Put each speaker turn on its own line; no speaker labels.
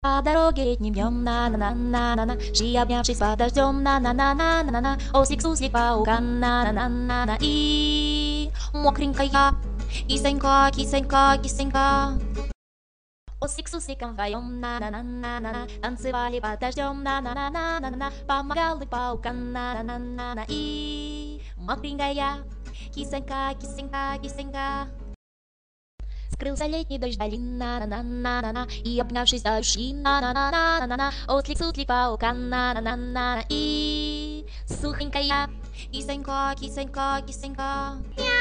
По дороге летним днем, на-на-на-на-на-на, шли, обнявшись под дождем, на-на-на-на-на-на, ослик-суслик паукан, на-на-на-на-на, и мокренькая, кисонька, кисонька, кисонька. Ослик с сусликом вдвоем, на-на-на-на-на-на, танцевали под дождем, на-на-на-на-на-на, помогал их паукан, на-на-на-на-на, и мокренькая, кисонька, кисонька, кисонька. Скрылся летний дождь вдали, на-на-на-на-на-на, и, обнявшись, ушли, на-на-на-на-на-на, ослик-суслик паукан, на-на-на-на-на, и сухонькая, кисонька, кисонька, кисонька.